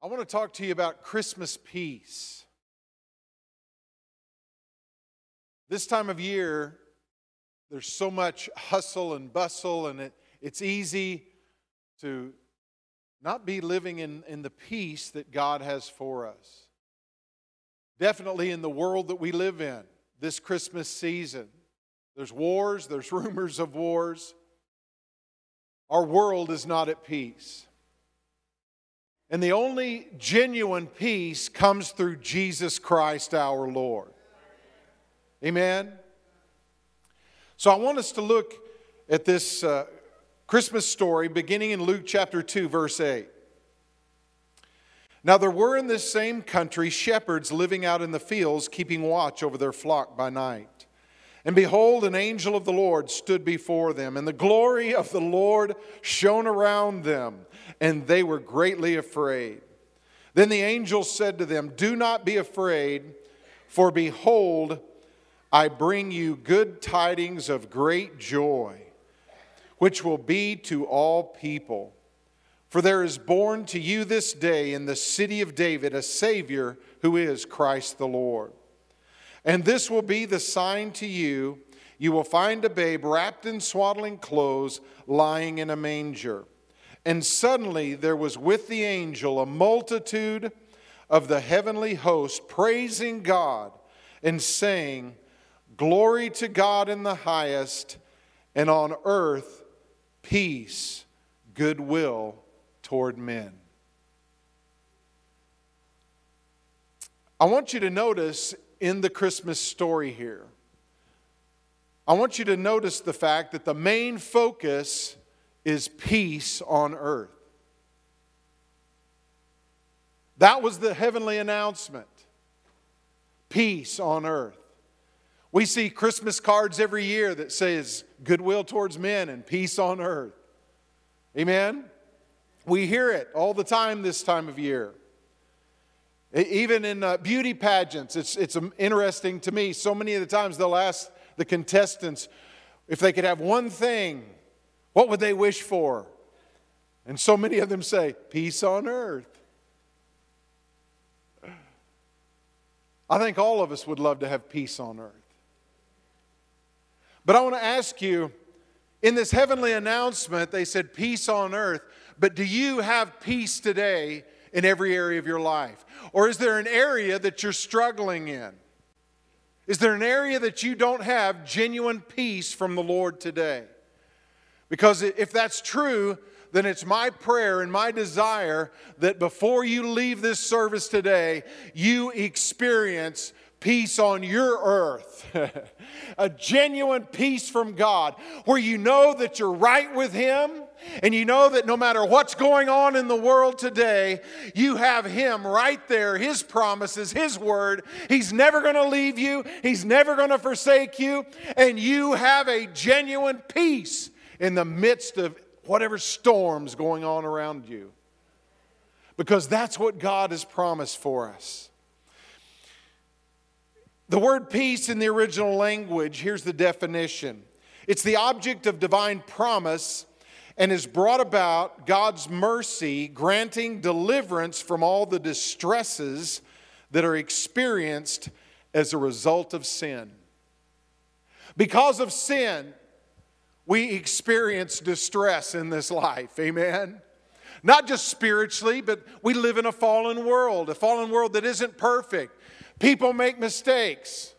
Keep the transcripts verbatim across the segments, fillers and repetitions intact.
I want to talk to you about Christmas peace. This time of year, there's so much hustle and bustle, and it, it's easy to not be living in, in the peace that God has for us. Definitely in the world that we live in this Christmas season. There's wars, there's rumors of wars. Our world is not at peace. And the only genuine peace comes through Jesus Christ our Lord. Amen? So I want us to look at this uh, Christmas story beginning in Luke chapter two, verse eight. Now there were in this same country shepherds living out in the fields, keeping watch over their flock by night. And behold, an angel of the Lord stood before them, and the glory of the Lord shone around them, and they were greatly afraid. Then the angel said to them, "Do not be afraid, for behold, I bring you good tidings of great joy, which will be to all people. For there is born to you this day in the city of David a Savior, who is Christ the Lord. And this will be the sign to you. You will find a babe wrapped in swaddling clothes, lying in a manger." And suddenly there was with the angel a multitude of the heavenly host, praising God and saying, "Glory to God in the highest, and on earth peace, goodwill toward men." I want you to notice in the Christmas story here, I want you to notice the fact that the main focus is peace on earth. That was the heavenly announcement. Peace on earth. We see Christmas cards every year that says goodwill towards men and peace on earth. Amen? We hear it all the time this time of year. Even in uh, beauty pageants, it's, it's interesting to me. So many of the times they'll ask the contestants if they could have one thing, what would they wish for? And so many of them say, peace on earth. I think all of us would love to have peace on earth. But I want to ask you, in this heavenly announcement, they said peace on earth, but do you have peace today in every area of your life? Or is there an area that you're struggling in? Is there an area that you don't have genuine peace from the Lord today? Because if that's true, then it's my prayer and my desire that before you leave this service today, you experience peace on your earth. A genuine peace from God, where you know that you're right with Him, and you know that no matter what's going on in the world today, you have Him right there, His promises, His word. He's never going to leave you. He's never going to forsake you. And you have a genuine peace in the midst of whatever storm's going on around you. Because that's what God has promised for us. The word peace in the original language, here's the definition. It's the object of divine promise and is brought about God's mercy, granting deliverance from all the distresses that are experienced as a result of sin. Because of sin, we experience distress in this life. Amen? Not just spiritually, but we live in a fallen world, a fallen world that isn't perfect. People make mistakes.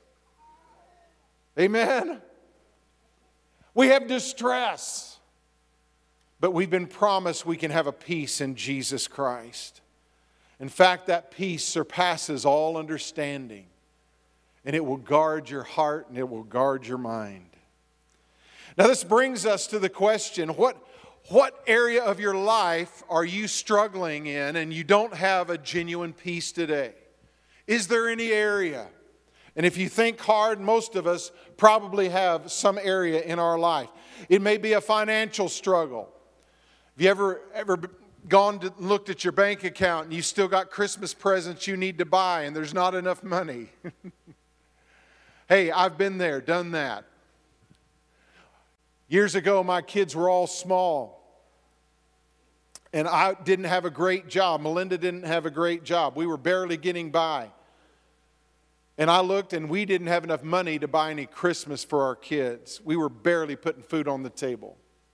Amen? We have distress. But we've been promised we can have a peace in Jesus Christ. In fact, that peace surpasses all understanding. And it will guard your heart and it will guard your mind. Now this brings us to the question, what, what area of your life are you struggling in and you don't have a genuine peace today? Is there any area? And if you think hard, most of us probably have some area in our life. It may be a financial struggle. Have you ever, ever gone to looked at your bank account and you still got Christmas presents you need to buy and there's not enough money? Hey, I've been there, done that. Years ago, my kids were all small. And I didn't have a great job. Melinda didn't have a great job. We were barely getting by. And I looked, and we didn't have enough money to buy any Christmas for our kids. We were barely putting food on the table.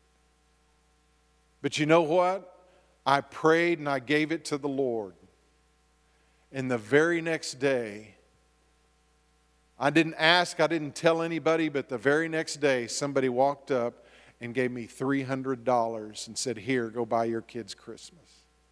But you know what? I prayed and I gave it to the Lord. And the very next day, I didn't ask, I didn't tell anybody, but the very next day, somebody walked up and gave me three hundred dollars and said, here, go buy your kids Christmas.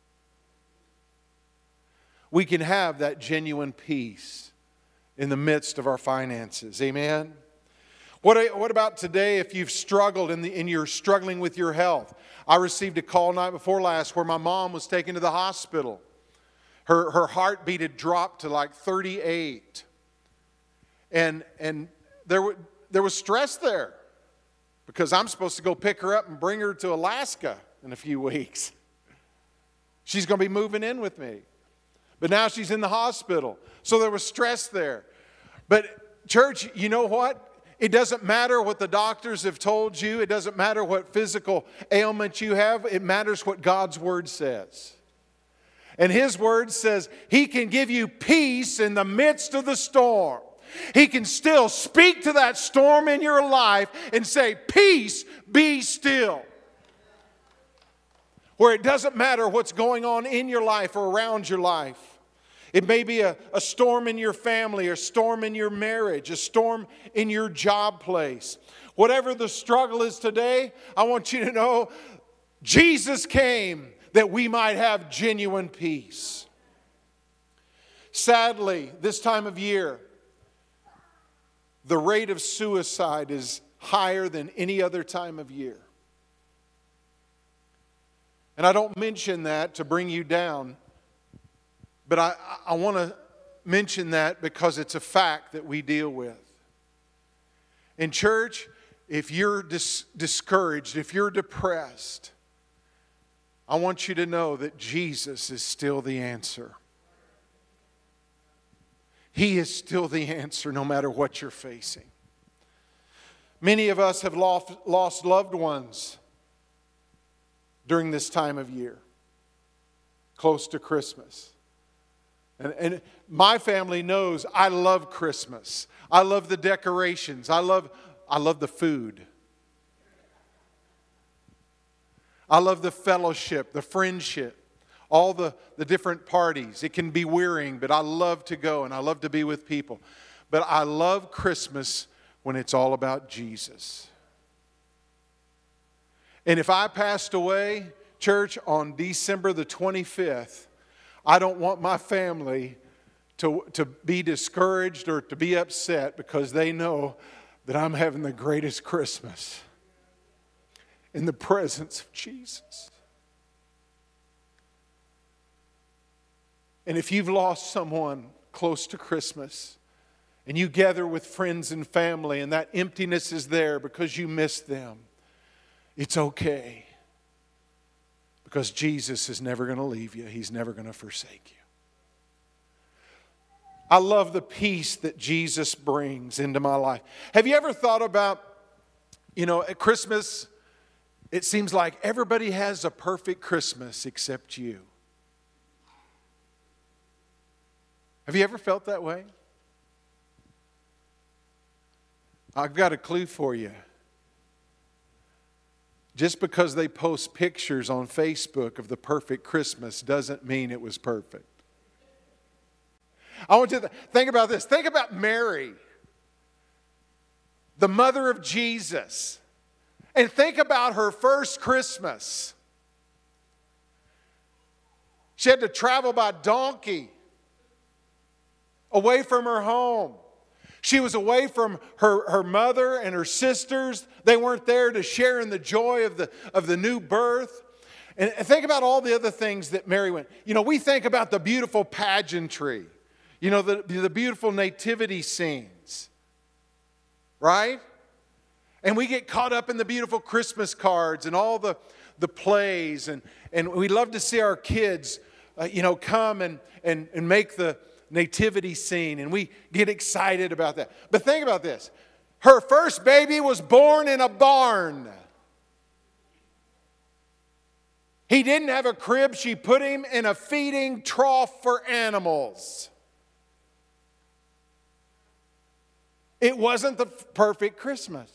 We can have that genuine peace in the midst of our finances. Amen? What, what about today if you've struggled and, the, and you're struggling with your health? I received a call night before last where my mom was taken to the hospital. Her, her heartbeat had dropped to like thirty-eight. And, and there, w- there was stress there because I'm supposed to go pick her up and bring her to Alaska in a few weeks. She's going to be moving in with me. But now she's in the hospital. So there was stress there. But church, you know what? It doesn't matter what the doctors have told you. It doesn't matter what physical ailment you have. It matters what God's Word says. And His Word says He can give you peace in the midst of the storm. He can still speak to that storm in your life and say, peace, be still. Where it doesn't matter what's going on in your life or around your life. It may be a, a storm in your family, a storm in your marriage, a storm in your job place. Whatever the struggle is today, I want you to know Jesus came that we might have genuine peace. Sadly, this time of year, the rate of suicide is higher than any other time of year. And I don't mention that to bring you down, but I, I want to mention that because it's a fact that we deal with. In church, if you're dis- discouraged, if you're depressed, I want you to know that Jesus is still the answer. He is still the answer no matter what you're facing. Many of us have lost, lost loved ones during this time of year, close to Christmas. And, and my family knows I love Christmas. I love the decorations. I love, I love the food. I love the fellowship, the friendship. All the, the different parties. It can be wearying, but I love to go and I love to be with people. But I love Christmas when it's all about Jesus. And if I passed away, church, on December the twenty-fifth, I don't want my family to, to be discouraged or to be upset because they know that I'm having the greatest Christmas in the presence of Jesus. And if you've lost someone close to Christmas and you gather with friends and family and that emptiness is there because you missed them, it's okay. Because Jesus is never going to leave you. He's never going to forsake you. I love the peace that Jesus brings into my life. Have you ever thought about, you know, at Christmas, it seems like everybody has a perfect Christmas except you. Have you ever felt that way? I've got a clue for you. Just because they post pictures on Facebook of the perfect Christmas doesn't mean it was perfect. I want you to think about this. Think about Mary, the mother of Jesus, and think about her first Christmas. She had to travel by donkey away from her home. She was away from her, her mother and her sisters. They weren't there to share in the joy of the, of the new birth. And, and think about all the other things that Mary went. You know, we think about the beautiful pageantry. You know, the, the beautiful nativity scenes. Right? And we get caught up in the beautiful Christmas cards and all the, the plays. And, and we love to see our kids, uh, you know, come and, and, and make the nativity scene, and we get excited about that. But think about this. Her first baby was born in a barn. He didn't have a crib. She put him in a feeding trough for animals. It wasn't the perfect Christmas.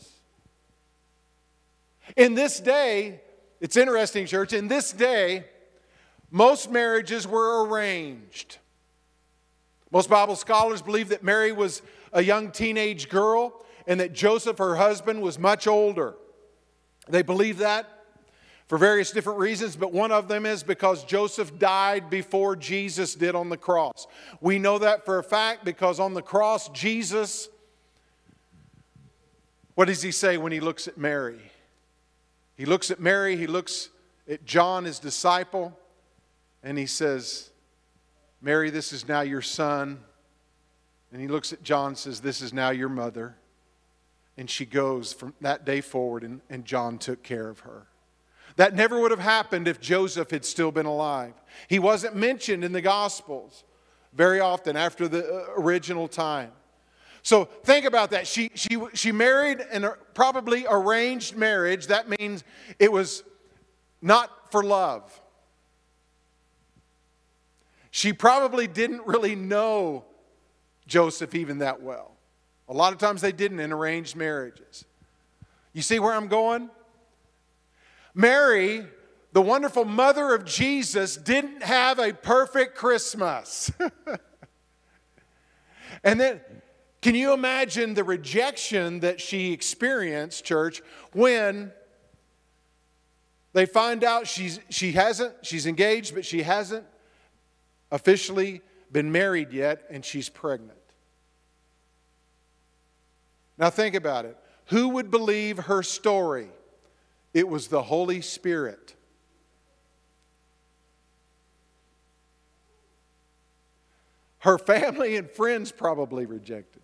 In this day, it's interesting, church, in this day, most marriages were arranged. Most Bible scholars believe that Mary was a young teenage girl and that Joseph, her husband, was much older. They believe that for various different reasons, but one of them is because Joseph died before Jesus did on the cross. We know that for a fact because on the cross, Jesus, what does he say when he looks at Mary? He looks at Mary, he looks at John, his disciple, and he says, Mary, this is now your son. And he looks at John and says, this is now your mother. And she goes from that day forward, and, and John took care of her. That never would have happened if Joseph had still been alive. He wasn't mentioned in the Gospels very often after the original time. So think about that. She, she, she married in a probably arranged marriage. That means it was not for love. She probably didn't really know Joseph even that well. A lot of times they didn't in arranged marriages. You see where I'm going? Mary, the wonderful mother of Jesus, didn't have a perfect Christmas. And then, can you imagine the rejection that she experienced, church, when they find out she's she hasn't, she's engaged, but she hasn't officially been married yet, and she's pregnant. Now think about it. Who would believe her story? It was the Holy Spirit. Her family and friends probably rejected her.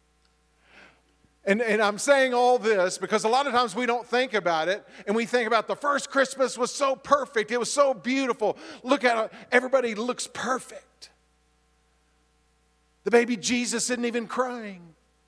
And, and I'm saying all this because a lot of times we don't think about it, and we think about the first Christmas was so perfect. It was so beautiful. Look at it. Everybody looks perfect. The baby Jesus isn't even crying.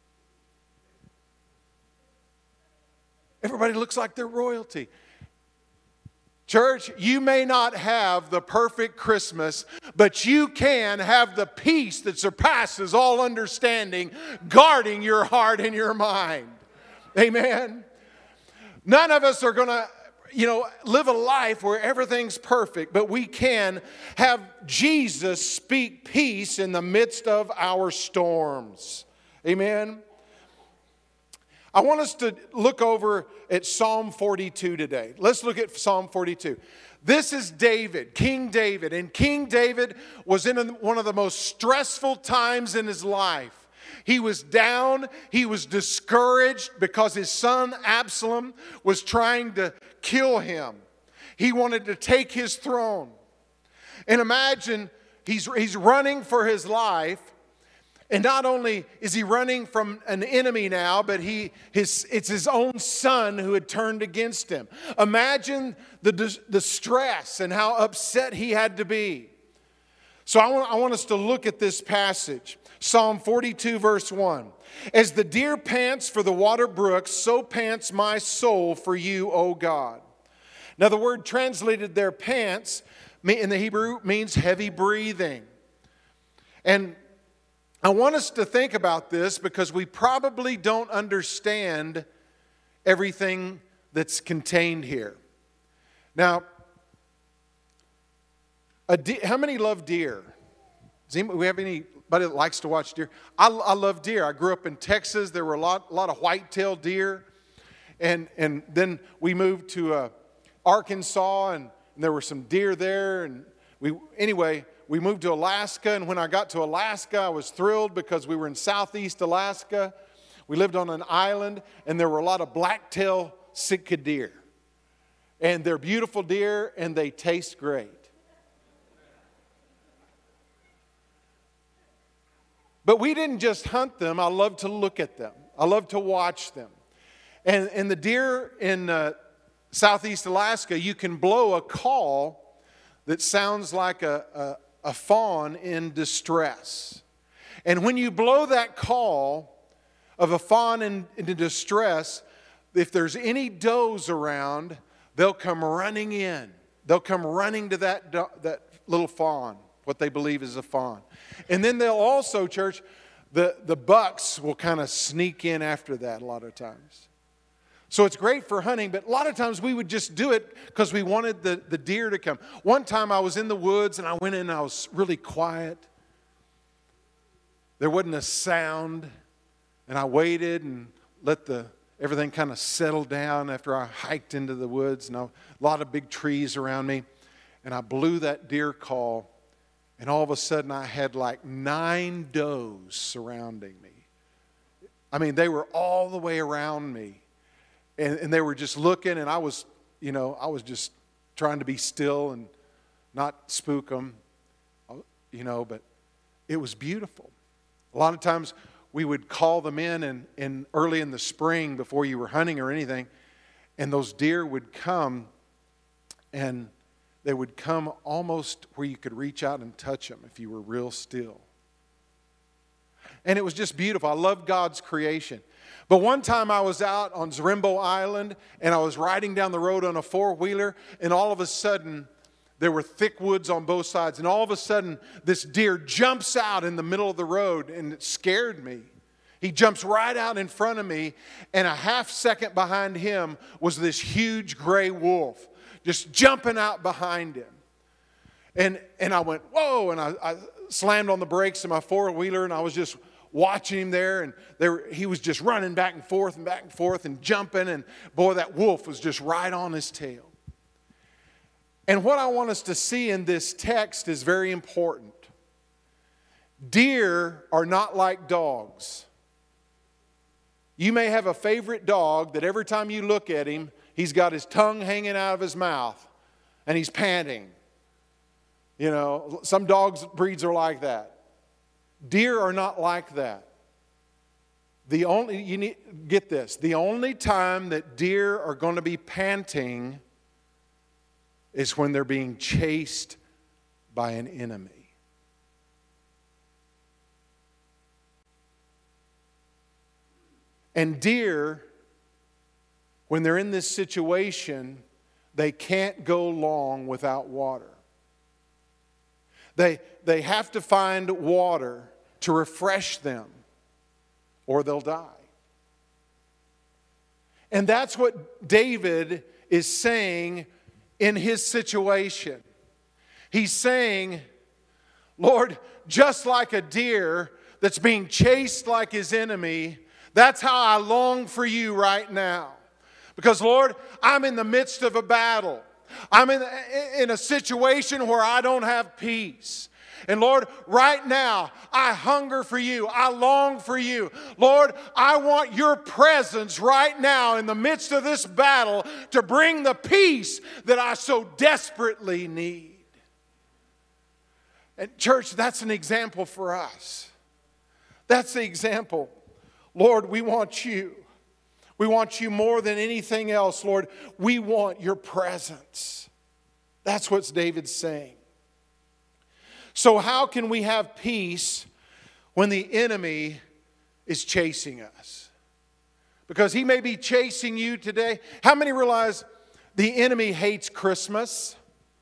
Everybody looks like they're royalty. Church, you may not have the perfect Christmas, but you can have the peace that surpasses all understanding, guarding your heart and your mind. Amen. None of us are going to, you know, live a life where everything's perfect, but we can have Jesus speak peace in the midst of our storms. Amen. I want us to look over at Psalm forty-two today. Let's look at Psalm forty-two. This is David, King David. And King David was in one of the most stressful times in his life. He was down. He was discouraged because his son Absalom was trying to kill him. He wanted to take his throne. And imagine he's, he's running for his life. And not only is he running from an enemy now, but he his it's his own son who had turned against him. Imagine the, the stress and how upset he had to be. So I want, I want us to look at this passage. Psalm forty-two, verse one. As the deer pants for the water brooks, so pants my soul for you, O God. Now the word translated there, pants, in the Hebrew means heavy breathing. And I want us to think about this because we probably don't understand everything that's contained here. Now, a de- how many love deer? Does anybody, we have anybody that likes to watch deer? I, I love deer. I grew up in Texas. There were a lot, a lot of white-tailed deer. And, and then we moved to uh, Arkansas, and, and there were some deer there. And we anyway... We moved to Alaska, and when I got to Alaska, I was thrilled because we were in southeast Alaska. We lived on an island, and there were a lot of black-tailed Sitka deer. And they're beautiful deer, and they taste great. But we didn't just hunt them. I love to look at them. I love to watch them. And, and the deer in uh, southeast Alaska, you can blow a call that sounds like a... a a fawn in distress. And when you blow that call of a fawn in, in distress, if there's any does around, they'll come running in they'll come running to that, that little fawn, what they believe is a fawn. And then they'll also, church, the, the bucks will kind of sneak in after that a lot of times. So it's great for hunting, but a lot of times we would just do it because we wanted the, the deer to come. One time I was in the woods and I went in and I was really quiet. There wasn't a sound. And I waited and let the everything kind of settle down after I hiked into the woods. And I, a lot of big trees around me. And I blew that deer call. And all of a sudden I had like nine does surrounding me. I mean, they were all the way around me. And, and they were just looking, and I was, you know, I was just trying to be still and not spook them, you know, but it was beautiful. A lot of times we would call them in, and, and early in the spring before you were hunting or anything, and those deer would come, and they would come almost where you could reach out and touch them if you were real still. And it was just beautiful. I love God's creation. But one time I was out on Zarimbo Island, and I was riding down the road on a four-wheeler, and all of a sudden, there were thick woods on both sides, and all of a sudden, this deer jumps out in the middle of the road, and it scared me. He jumps right out in front of me, and a half second behind him was this huge gray wolf, just jumping out behind him. And, and I went, whoa, and I, I slammed on the brakes of my four-wheeler, and I was just watching him there, and there he was just running back and forth and back and forth and jumping, and boy, that wolf was just right on his tail. And what I want us to see in this text is very important. Deer are not like dogs. You may have a favorite dog that every time you look at him, he's got his tongue hanging out of his mouth and he's panting. You know, some dogs breeds are like that. Deer are not like that. The only, you need, get this, the only time that deer are going to be panting is when they're being chased by an enemy. And deer, when they're in this situation, they can't go long without water. They, they have to find water to refresh them, or they'll die. And that's what David is saying in his situation. He's saying, Lord, just like a deer that's being chased like his enemy, that's how I long for you right now. Because, Lord, I'm in the midst of a battle. I'm in, in a situation where I don't have peace. And Lord, right now, I hunger for you. I long for you. Lord, I want your presence right now in the midst of this battle to bring the peace that I so desperately need. And church, that's an example for us. That's the example. Lord, we want you. We want you more than anything else, Lord. We want your presence. That's what David's saying. So how can we have peace when the enemy is chasing us? Because he may be chasing you today. How many realize the enemy hates Christmas?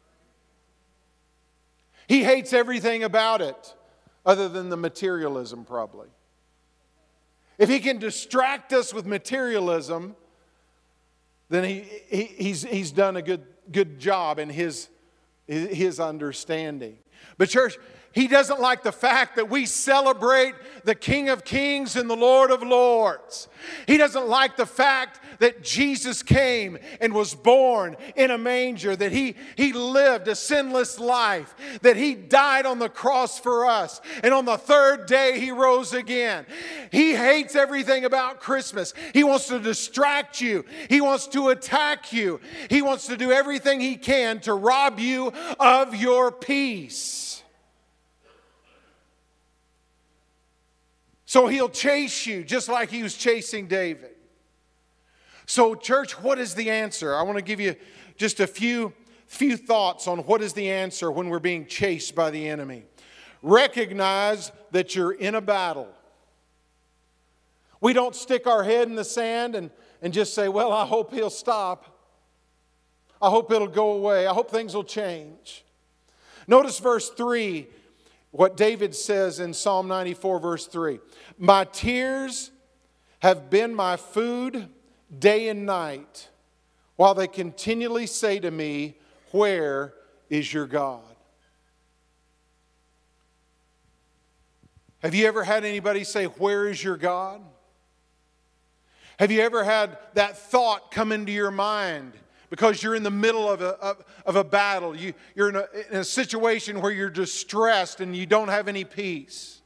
He hates everything about it other than the materialism, probably. If he can distract us with materialism, then he, he, he's, he's done a good, good job in his, his understanding. But church, he doesn't like the fact that we celebrate the King of Kings and the Lord of Lords. He doesn't like the fact that Jesus came and was born in a manger, that he, he lived a sinless life, that he died on the cross for us, and on the third day he rose again. He hates everything about Christmas. He wants to distract you. He wants to attack you. He wants to do everything he can to rob you of your peace. So he'll chase you just like he was chasing David. So church, what is the answer? I want to give you just a few, few thoughts on what is the answer when we're being chased by the enemy. Recognize that you're in a battle. We don't stick our head in the sand and, and just say, well, I hope he'll stop. I hope it'll go away. I hope things will change. Notice verse three, what David says in Psalm ninety-four, verse three. My tears have been my food day and night, while they continually say to me, where is your God? Have you ever had anybody say, where is your God? Have you ever had that thought come into your mind because you're in the middle of a, of, of a battle? You, you're in a, in a situation where you're distressed and you don't have any peace.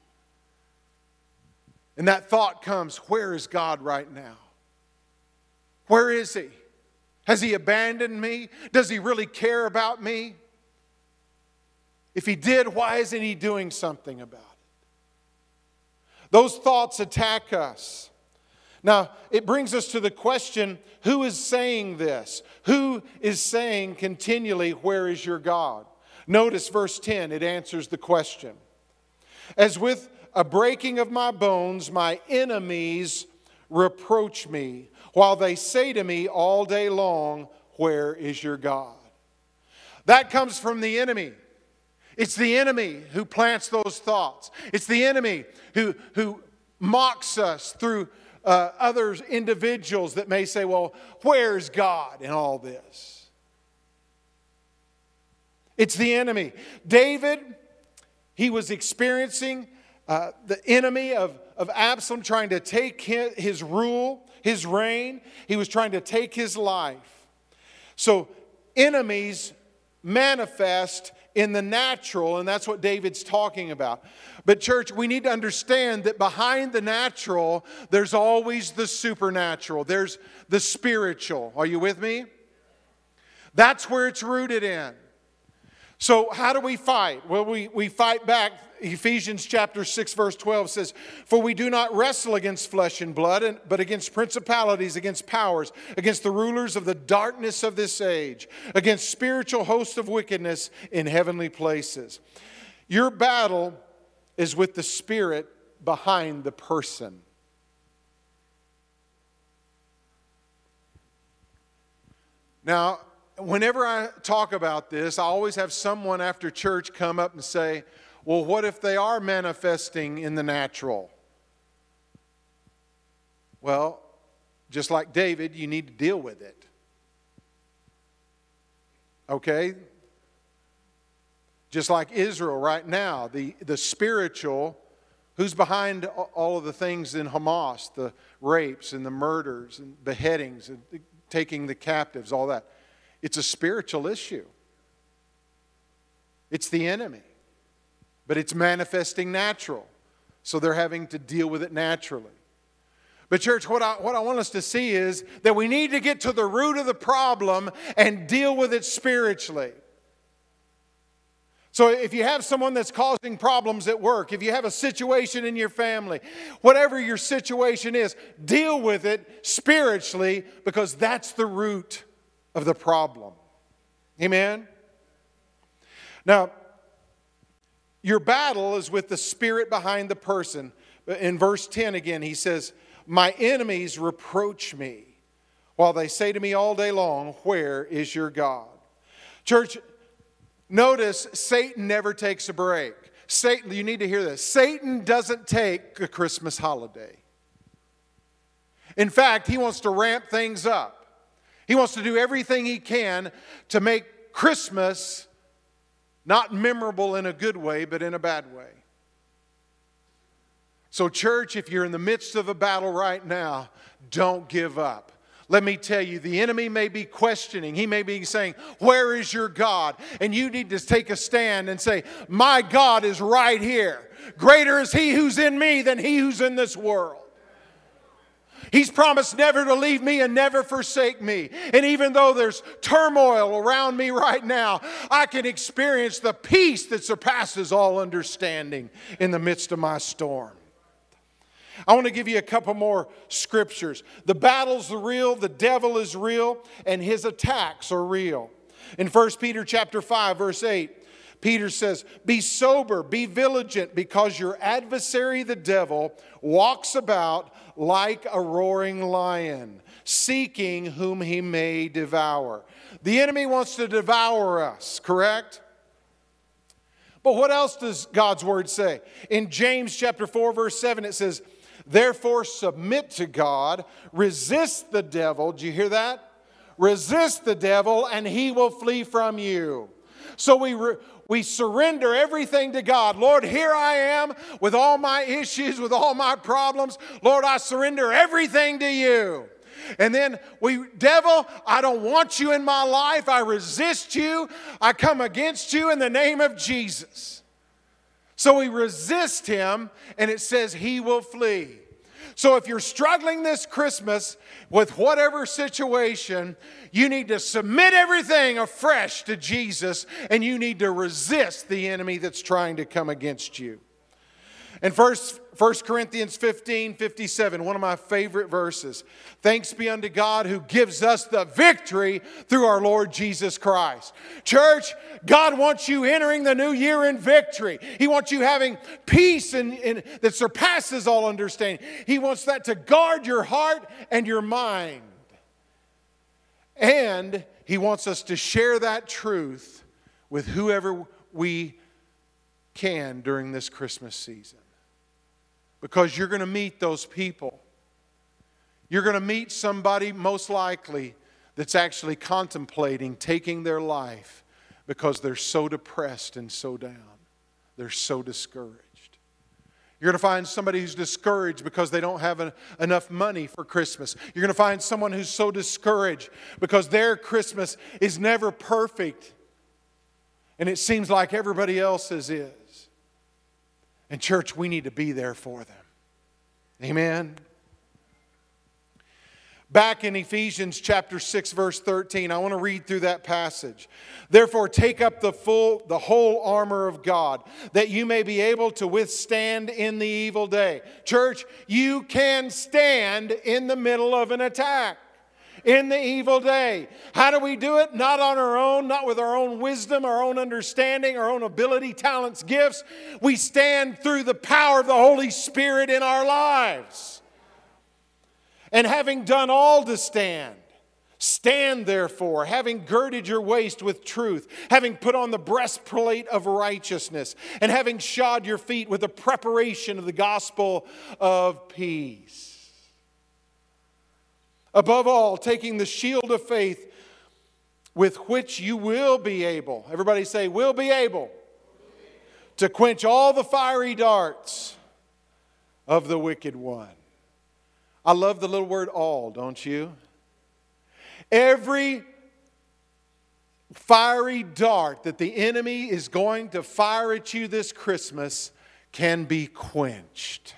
And that thought comes, where is God right now? Where is He? Has He abandoned me? Does He really care about me? If He did, why isn't He doing something about it? Those thoughts attack us. Now, it brings us to the question, who is saying this? Who is saying continually, where is your God? Notice verse ten, it answers the question. As with a breaking of my bones, my enemies reproach me, while they say to me all day long, where is your God? That comes from the enemy. It's the enemy who plants those thoughts. It's the enemy who, who mocks us through uh, other individuals that may say, well, where's God in all this? It's the enemy. David, he was experiencing uh, the enemy of, of Absalom trying to take his, his rule, his reign. He was trying to take his life. So enemies manifest in the natural, and that's what David's talking about. But church, we need to understand that behind the natural, there's always the supernatural. There's the spiritual. Are you with me? That's where it's rooted in. So how do we fight? Well, we, we fight back. Ephesians chapter six verse twelve says, for we do not wrestle against flesh and blood, but against principalities, against powers, against the rulers of the darkness of this age, against spiritual hosts of wickedness in heavenly places. Your battle is with the spirit behind the person. Now, whenever I talk about this, I always have someone after church come up and say, well, what if they are manifesting in the natural? Well, just like David, you need to deal with it. Okay? Just like Israel right now, the, the spiritual, who's behind all of the things in Hamas, the rapes and the murders and beheadings and taking the captives, all that. It's a spiritual issue. It's the enemy. But it's manifesting natural. So they're having to deal with it naturally. But church, what I, what I want us to see is that we need to get to the root of the problem and deal with it spiritually. So if you have someone that's causing problems at work, if you have a situation in your family, whatever your situation is, deal with it spiritually, because that's the root of the problem. Amen? Now, your battle is with the spirit behind the person. In verse ten again, he says, my enemies reproach me, while they say to me all day long, where is your God? Church, notice Satan never takes a break. Satan, you need to hear this. Satan doesn't take a Christmas holiday. In fact, he wants to ramp things up. He wants to do everything he can to make Christmas not memorable in a good way, but in a bad way. So church, if you're in the midst of a battle right now, don't give up. Let me tell you, the enemy may be questioning. He may be saying, where is your God? And you need to take a stand and say, my God is right here. Greater is He who's in me than he who's in this world. He's promised never to leave me and never forsake me. And even though there's turmoil around me right now, I can experience the peace that surpasses all understanding in the midst of my storm. I want to give you a couple more scriptures. The battle's real, the devil is real, and his attacks are real. In First Peter chapter five, verse eight, Peter says, be sober, be vigilant, because your adversary, the devil, walks about like a roaring lion, seeking whom he may devour. The enemy wants to devour us, correct? But what else does God's word say? In James chapter four, verse seven, it says, therefore submit to God, resist the devil. Did you hear that? Resist the devil and he will flee from you. So we re- we surrender everything to God. Lord, here I am with all my issues, with all my problems. Lord, I surrender everything to you. And then we, devil, I don't want you in my life. I resist you. I come against you in the name of Jesus. So we resist him, and it says he will flee. So if you're struggling this Christmas with whatever situation, you need to submit everything afresh to Jesus, and you need to resist the enemy that's trying to come against you. In First Corinthians fifteen fifty-seven, one of my favorite verses. Thanks be unto God who gives us the victory through our Lord Jesus Christ. Church, God wants you entering the new year in victory. He wants you having peace in, in, that surpasses all understanding. He wants that to guard your heart and your mind. And He wants us to share that truth with whoever we can during this Christmas season. Because you're going to meet those people. You're going to meet somebody most likely that's actually contemplating taking their life because they're so depressed and so down. They're so discouraged. You're going to find somebody who's discouraged because they don't have a, enough money for Christmas. You're going to find someone who's so discouraged because their Christmas is never perfect. And it seems like everybody else's is. And church, we need to be there for them. Amen. Back in Ephesians chapter six, verse thirteen, I want to read through that passage. Therefore, take up the full, the whole armor of God, that you may be able to withstand in the evil day. Church, you can stand in the middle of an attack. In the evil day. How do we do it? Not on our own, not with our own wisdom, our own understanding, our own ability, talents, gifts. We stand through the power of the Holy Spirit in our lives. And having done all to stand, stand therefore, having girded your waist with truth, having put on the breastplate of righteousness, and having shod your feet with the preparation of the gospel of peace. Above all, taking the shield of faith with which you will be able, everybody say, will be able, to quench all the fiery darts of the wicked one. I love the little word all, don't you? Every fiery dart that the enemy is going to fire at you this Christmas can be quenched.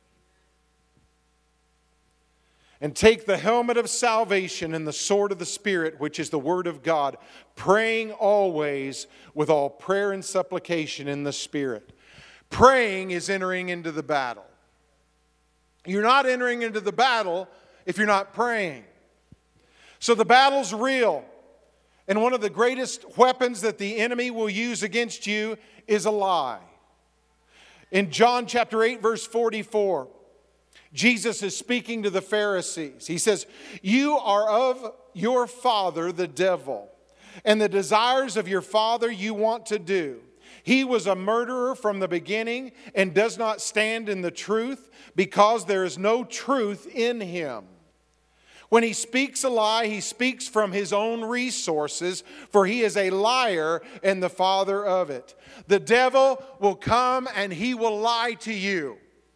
And take the helmet of salvation and the sword of the Spirit, which is the Word of God, praying always with all prayer and supplication in the Spirit. Praying is entering into the battle. You're not entering into the battle if you're not praying. So the battle's real. And one of the greatest weapons that the enemy will use against you is a lie. In John chapter eight, verse forty-four, Jesus is speaking to the Pharisees. He says, you are of your father, the devil, and the desires of your father you want to do. He was a murderer from the beginning and does not stand in the truth because there is no truth in him. When he speaks a lie, he speaks from his own resources, for he is a liar and the father of it. The devil will come and he will lie to you.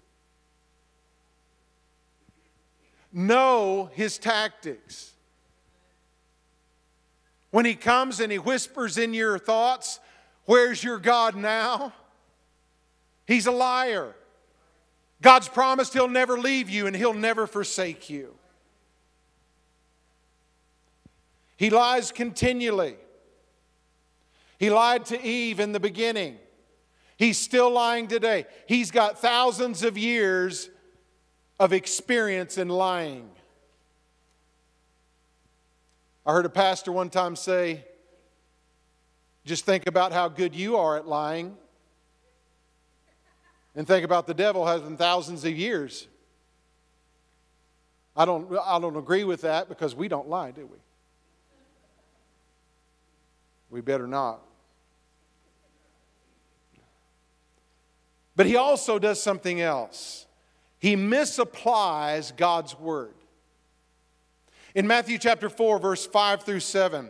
Know his tactics. When he comes and he whispers in your thoughts, where's your God now? He's a liar. God's promised he'll never leave you and he'll never forsake you. He lies continually. He lied to Eve in the beginning. He's still lying today. He's got thousands of years of experience in lying. I heard a pastor one time say, Just think about how good you are at lying. And think about the devil has been thousands of years. I don't, I don't agree with that because we don't lie, do we? We better not. But he also does something else. He misapplies God's word. In Matthew chapter four, verse five through seven,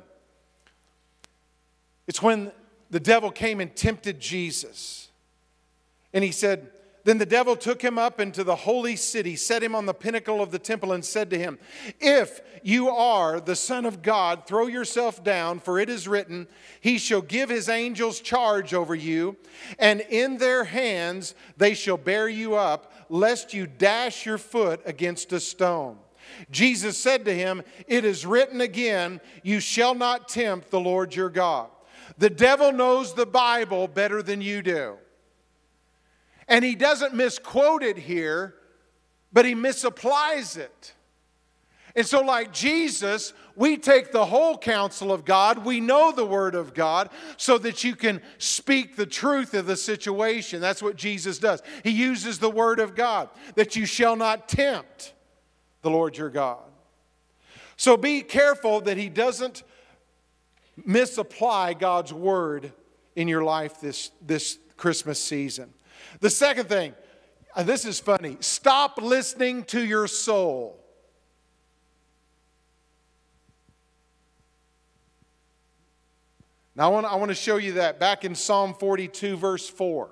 it's when the devil came and tempted Jesus. And he said, then the devil took him up into the holy city, set him on the pinnacle of the temple, and said to him, if you are the Son of God, throw yourself down, for it is written, he shall give his angels charge over you, and in their hands they shall bear you up, lest you dash your foot against a stone. Jesus said to him, it is written again, you shall not tempt the Lord your God. The devil knows the Bible better than you do. And he doesn't misquote it here, but he misapplies it. And so like Jesus, we take the whole counsel of God. We know the Word of God so that you can speak the truth of the situation. That's what Jesus does. He uses the Word of God, that you shall not tempt the Lord your God. So be careful that he doesn't misapply God's Word in your life this, this Christmas season. The second thing, uh, this is funny. Stop listening to your soul. Now I want, I want to show you that back in Psalm forty-two, verse four.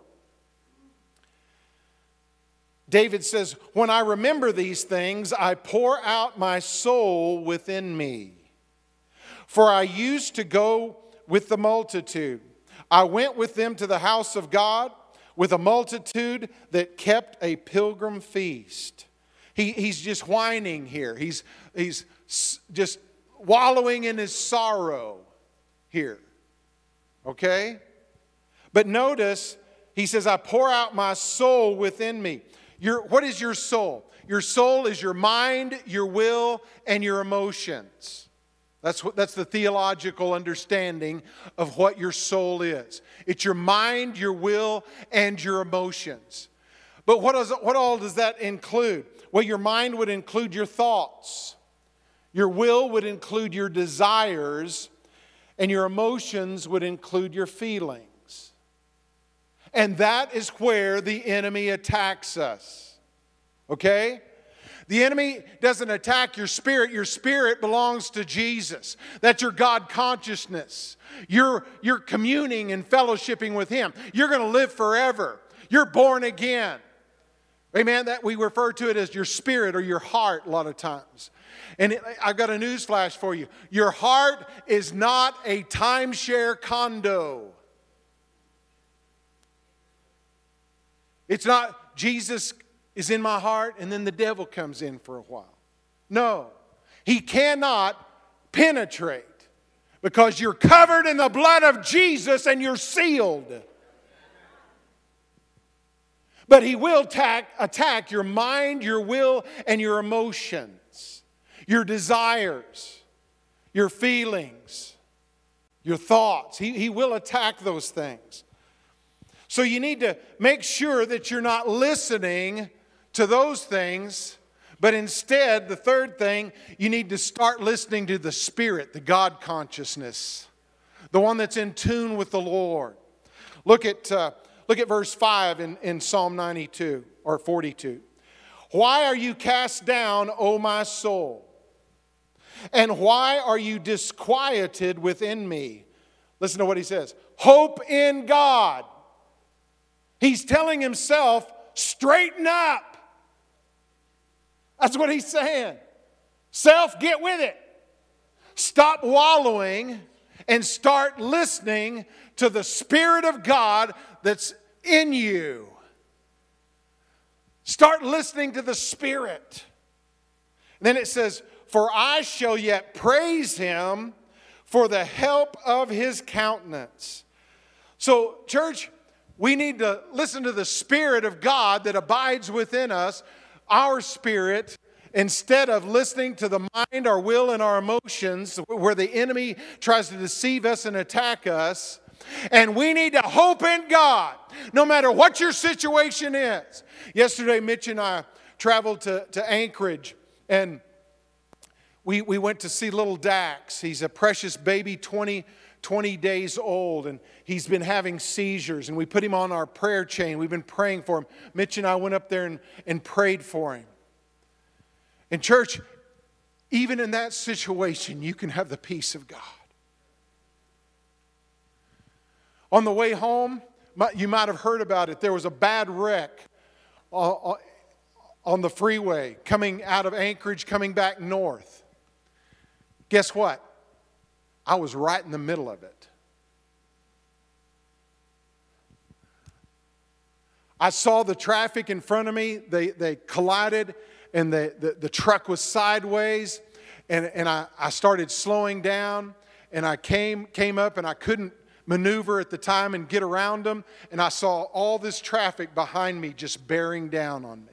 David says, when I remember these things, I pour out my soul within me. For I used to go with the multitude. I went with them to the house of God, with a multitude that kept a pilgrim feast. He, he's just whining here. He's, he's just wallowing in his sorrow here. Okay? But notice, he says, I pour out my soul within me. Your, what is your soul? Your soul is your mind, your will, and your emotions. That's what, that's the theological understanding of what your soul is. It's your mind, your will, and your emotions. But what, does, what all does that include? Well, your mind would include your thoughts. Your will would include your desires. And your emotions would include your feelings. And that is where the enemy attacks us. Okay? The enemy doesn't attack your spirit. Your spirit belongs to Jesus. That's your God consciousness. You're, you're communing and fellowshipping with Him. You're going to live forever. You're born again. Amen? That we refer to it as your spirit or your heart a lot of times. And it, I've got a news flash for you. Your heart is not a timeshare condo. It's not Jesus is in my heart and then the devil comes in for a while. No. He cannot penetrate because you're covered in the blood of Jesus and you're sealed. But he will attack, attack your mind, your will, and your emotions, your desires, your feelings, your thoughts. He, he will attack those things. So you need to make sure that you're not listening to those things, but instead, the third thing, you need to start listening to the Spirit, the God consciousness, the one that's in tune with the Lord. Look at uh, look at verse five in, in Psalm ninety-two or forty-two. Why are you cast down, O my soul? And why are you disquieted within me? Listen to what he says. Hope in God. He's telling himself, straighten up. That's what he's saying. Self, get with it. Stop wallowing and start listening to the Spirit of God that's in you. Start listening to the Spirit. And then it says, for I shall yet praise Him for the help of His countenance. So, church, we need to listen to the Spirit of God that abides within us, our spirit, instead of listening to the mind, our will, and our emotions, where the enemy tries to deceive us and attack us. And we need to hope in God, no matter what your situation is. Yesterday, Mitch and I traveled to, to Anchorage, and we, we went to see little Dax. He's a precious baby, twenty, twenty days old, and he's been having seizures, and we put him on our prayer chain. We've been praying for him. Mitch and I went up there and, and prayed for him. In church, even in that situation, you can have the peace of God. On the way home, you might have heard about it. There was a bad wreck on the freeway coming out of Anchorage, coming back north. Guess what? I was right in the middle of it. I saw the traffic in front of me. They, they collided, and the, the, the truck was sideways. And, and I, I started slowing down, and I came, came up, and I couldn't maneuver at the time and get around them. And I saw all this traffic behind me just bearing down on me.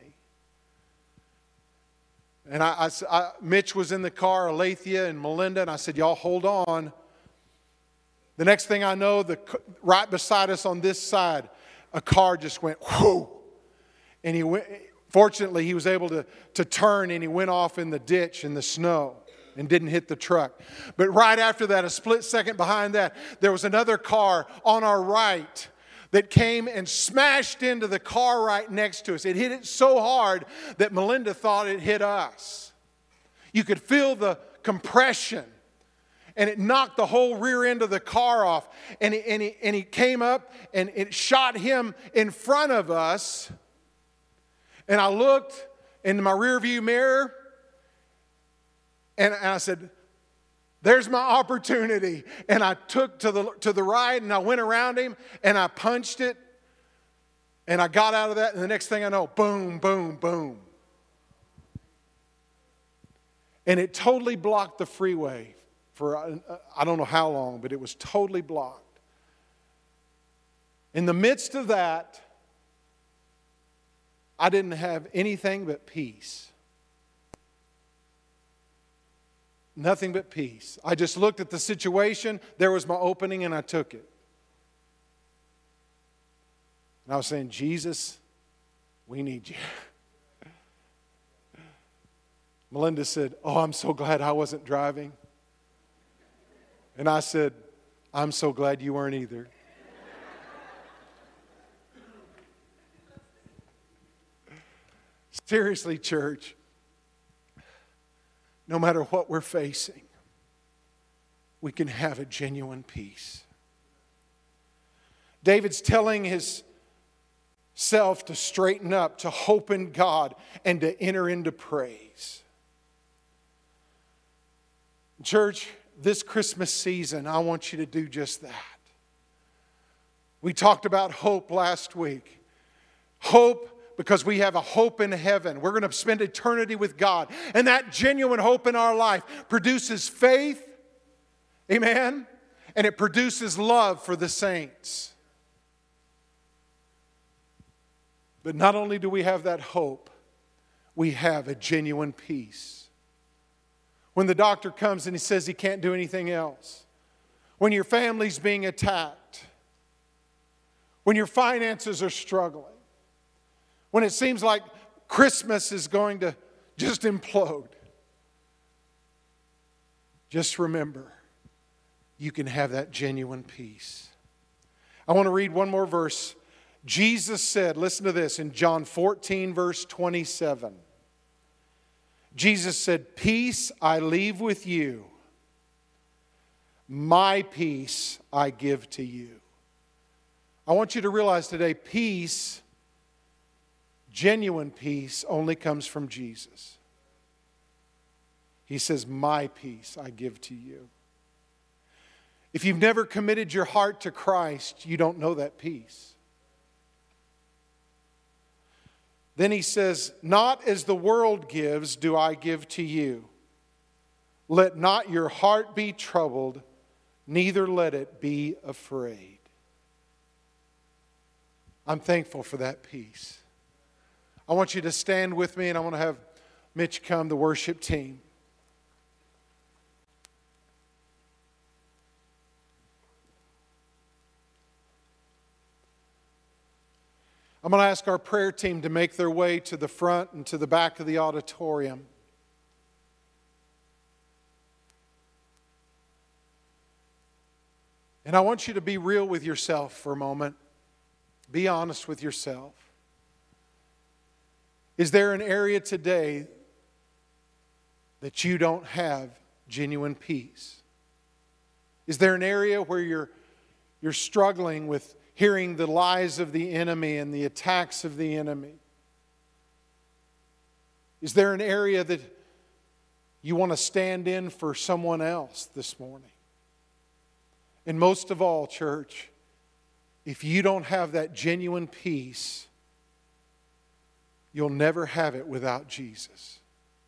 And I, I, I, Mitch was in the car, Alethea and Melinda, and I said, y'all hold on. The next thing I know, the right beside us on this side, a car just went, whoo. And he went, fortunately, he was able to, to turn, and he went off in the ditch in the snow and didn't hit the truck. But right after that, a split second behind that, there was another car on our right that came and smashed into the car right next to us. It hit it so hard that Melinda thought it hit us. You could feel the compression, and it knocked the whole rear end of the car off. And he, and he, and he came up, and it shot him in front of us. And I looked into my rearview mirror, and, and I said, there's my opportunity. And I took to the to the right, and I went around him, and I punched it, and I got out of that, and the next thing I know, boom, boom, boom. And it totally blocked the freeway for I don't know how long, but it was totally blocked. In the midst of that, I didn't have anything but peace. Nothing but peace. I just looked at the situation. There was my opening, and I took it. And I was saying, Jesus, we need you. Melinda said, oh, I'm so glad I wasn't driving. And I said, I'm so glad you weren't either. Seriously, church. No matter what we're facing, we can have a genuine peace. David's telling his self to straighten up, to hope in God, and to enter into praise. Church, this Christmas season, I want you to do just that. We talked about hope last week. Hope because we have a hope in heaven. We're going to spend eternity with God. And that genuine hope in our life produces faith. Amen? And it produces love for the saints. But not only do we have that hope, we have a genuine peace. When the doctor comes and he says he can't do anything else. When your family's being attacked. When your finances are struggling. When it seems like Christmas is going to just implode. Just remember, you can have that genuine peace. I want to read one more verse. Jesus said, listen to this, in John fourteen, verse twenty-seven. Jesus said, peace I leave with you. My peace I give to you. I want you to realize today, peace, genuine peace, only comes from Jesus. He says, my peace I give to you. If you've never committed your heart to Christ, you don't know that peace. Then he says, not as the world gives do I give to you. Let not your heart be troubled, neither let it be afraid. I'm thankful for that peace. I want you to stand with me, and I want to have Mitch come, the worship team. I'm going to ask our prayer team to make their way to the front and to the back of the auditorium. And I want you to be real with yourself for a moment. Be honest with yourself. Is there an area today that you don't have genuine peace? Is there an area where you're, you're struggling with hearing the lies of the enemy and the attacks of the enemy? Is there an area that you want to stand in for someone else this morning? And most of all, church, if you don't have that genuine peace, you'll never have it without Jesus.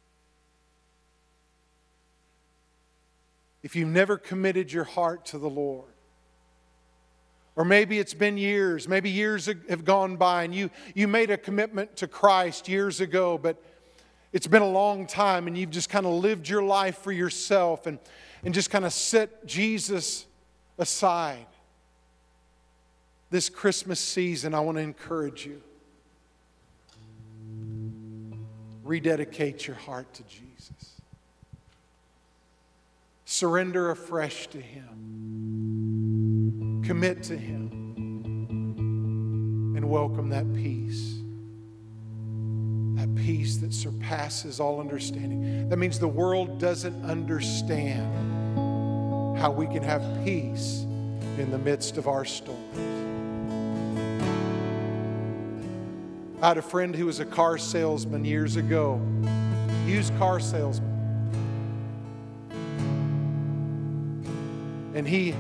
If you've never committed your heart to the Lord, or maybe it's been years, maybe years have gone by and you, you made a commitment to Christ years ago, but it's been a long time and you've just kind of lived your life for yourself and, and just kind of set Jesus aside. This Christmas season, I want to encourage you. Rededicate your heart to Jesus. Surrender afresh to Him. Commit to Him. And welcome that peace. That peace that surpasses all understanding. That means the world doesn't understand how we can have peace in the midst of our storms. I had a friend who was a car salesman years ago. Used car salesman. And he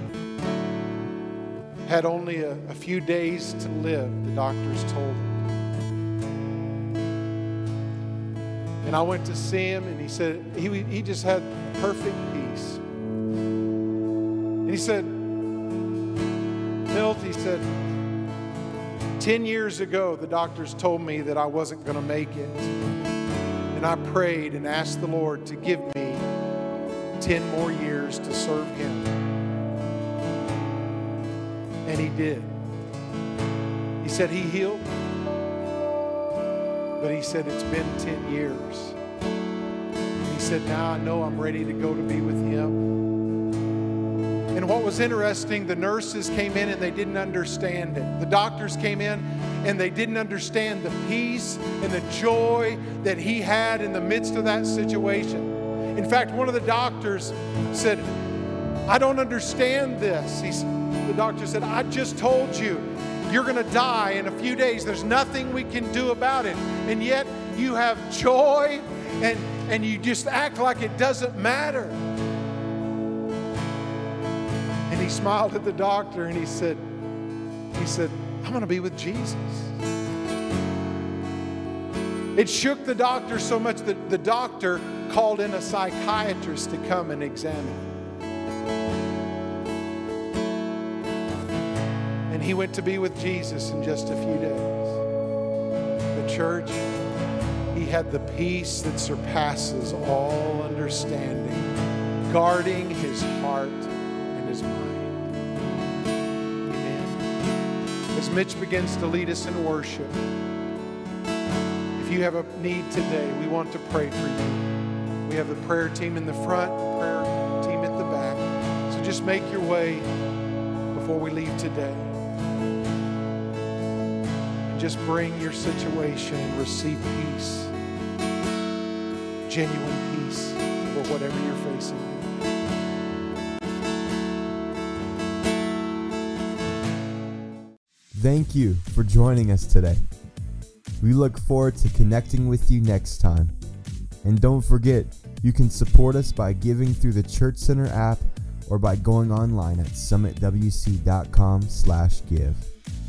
had only a, a few days to live, the doctors told him. And I went to see him and he said, he, he just had perfect peace. And he said, Milt, he said, ten years ago, the doctors told me that I wasn't going to make it. And I prayed and asked the Lord to give me ten more years to serve Him. And He did. He said He healed me. But He said it's been ten years. He said now I know I'm ready to go to be with Him. And what was interesting, the nurses came in and they didn't understand it. The doctors came in and they didn't understand the peace and the joy that he had in the midst of that situation. In fact, one of the doctors said, I don't understand this. He, the doctor said, I just told you, you're going to die in a few days. There's nothing we can do about it. And yet you have joy and, and you just act like it doesn't matter. And he smiled at the doctor and he said, he said, I'm going to be with Jesus. It shook the doctor so much that the doctor called in a psychiatrist to come and examine him. And he went to be with Jesus in just a few days. The church, he had the peace that surpasses all understanding, guarding his heart and his mind. As Mitch begins to lead us in worship, if you have a need today, we want to pray for you. We have the prayer team in the front, prayer team at the back. So just make your way before we leave today. And just bring your situation and receive peace, genuine peace for whatever you're facing. Thank you for joining us today. We look forward to connecting with you next time. And don't forget, you can support us by giving through the Church Center app or by going online at summit w c dot com slash give.